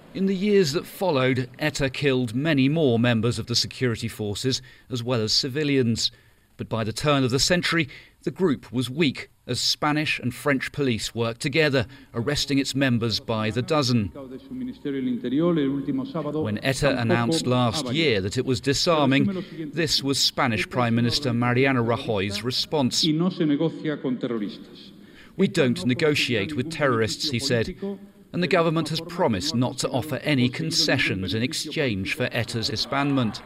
In the years that followed, ETA killed many more members of the security forces as well as civilians. But by the turn of the century, the group was weak as Spanish and French police worked together, arresting its members by the dozen. When ETA announced last year that it was disarming, this was Spanish Prime Minister Mariano Rajoy's response. "We don't negotiate with terrorists," he said, and the government has promised not to offer any concessions in exchange for ETA's disbandment.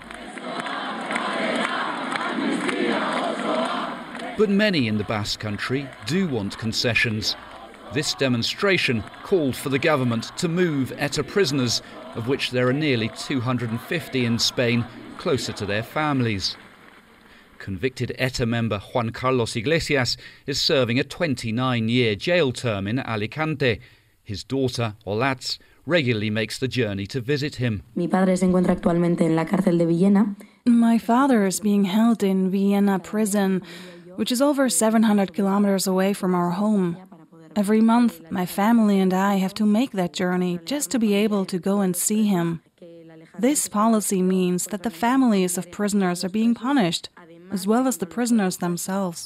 But many in the Basque Country do want concessions. This demonstration called for the government to move ETA prisoners, of which there are nearly 250 in Spain, closer to their families. Convicted ETA member Juan Carlos Iglesias is serving a 29-year jail term in Alicante. His daughter, Olatz, regularly makes the journey to visit him. Mi padre se encuentra actualmente en la cárcel de Villena. My father is being held in Vienna prison, which is over 700 kilometers away from our home. Every month, my family and I have to make that journey just to be able to go and see him. This policy means that the families of prisoners are being punished, as well as the prisoners themselves.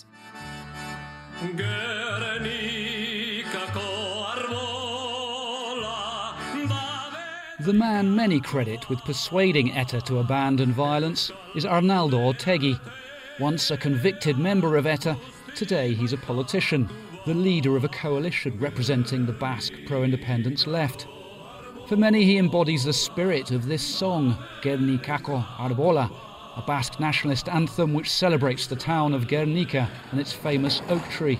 The man many credit with persuading ETA to abandon violence is Arnaldo Otegi. Once a convicted member of ETA, today he's a politician, the leader of a coalition representing the Basque pro-independence left. For many, he embodies the spirit of this song, Gernikako Arbola, a Basque nationalist anthem which celebrates the town of Guernica and its famous oak tree.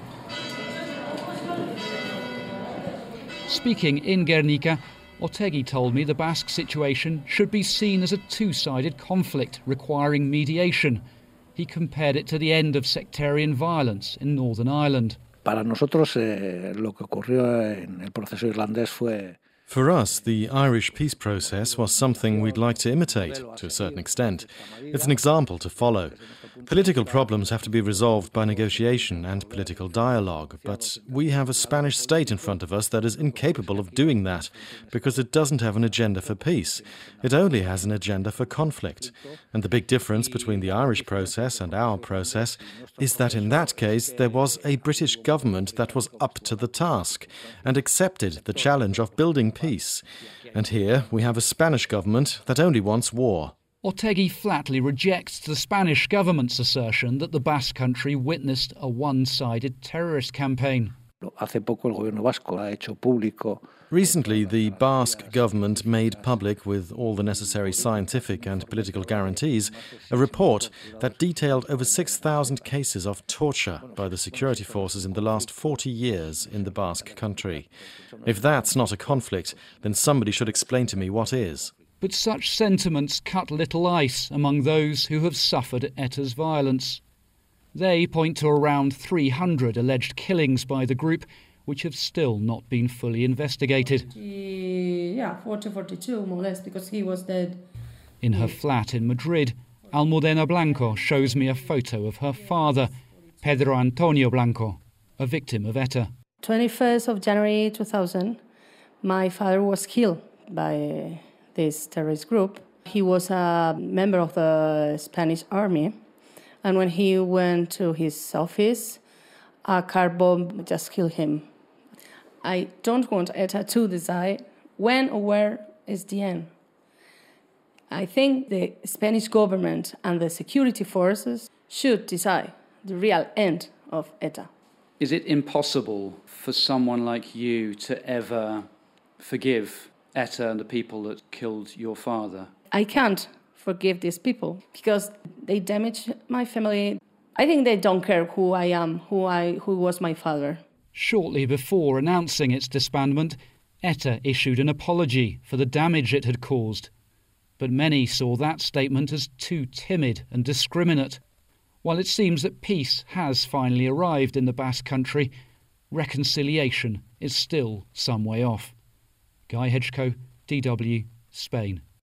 Speaking in Guernica, Otegi told me the Basque situation should be seen as a two-sided conflict requiring mediation. He compared it to the end of sectarian violence in Northern Ireland. Para nosotros, lo que ocurrió en el proceso irlandés fue... For us, the Irish peace process was something we'd like to imitate, to a certain extent. It's an example to follow. Political problems have to be resolved by negotiation and political dialogue, but we have a Spanish state in front of us that is incapable of doing that, because it doesn't have an agenda for peace. It only has an agenda for conflict. And the big difference between the Irish process and our process is that in that case there was a British government that was up to the task and accepted the challenge of building peace. And here we have a Spanish government that only wants war. Otegi flatly rejects the Spanish government's assertion that the Basque Country witnessed a one-sided terrorist campaign. Recently, the Basque government made public, with all the necessary scientific and political guarantees, a report that detailed over 6,000 cases of torture by the security forces in the last 40 years in the Basque Country. If that's not a conflict, then somebody should explain to me what is. But such sentiments cut little ice among those who have suffered ETA's violence. They point to around 300 alleged killings by the group, which have still not been fully investigated. 42 more or less, because he was dead. In her flat in Madrid, Almudena Blanco shows me a photo of her father, Pedro Antonio Blanco, a victim of ETA. 21st of January 2000, my father was killed by this terrorist group. He was a member of the Spanish army, and when he went to his office, a car bomb just killed him. I don't want ETA to decide when or where is the end. I think the Spanish government and the security forces should decide the real end of ETA. Is it impossible for someone like you to ever forgive ETA and the people that killed your father? I can't forgive these people because they damaged my family. I think they don't care who I am, who was my father. Shortly before announcing its disbandment, ETA issued an apology for the damage it had caused. But many saw that statement as too timid and discriminate. While it seems that peace has finally arrived in the Basque Country, reconciliation is still some way off. Guy Hedgecoe, DW, Spain.